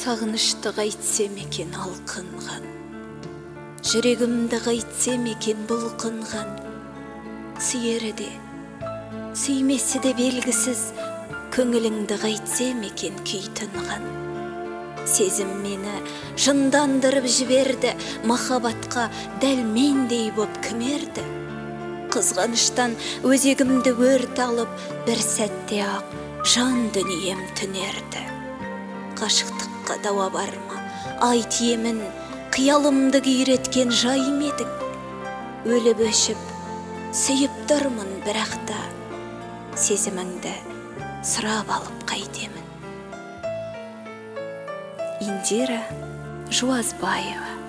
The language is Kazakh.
сағынышты қайтсем екен алқынған, жүрегімді қайтсем екен бұлқынған, сүйері де, сүймесі де белгісіз, көңіліңді қайтсем екен күй тынған. Сезім мені жындандырып жіберді, махаббатқа дәл мендей боп кімерді. Қызғаныштан өзегімді өрт алып, бір сәтте ақ жан дүнием түнерді. Қашықтыққа дауа бар ма, айт емін, қиялымды күйреткен жай ма едің? Өліп өшіп, сүйіп тұрмын бірақта, сезіміңді сұрап алып қайтемін. Индира Жуазбаева.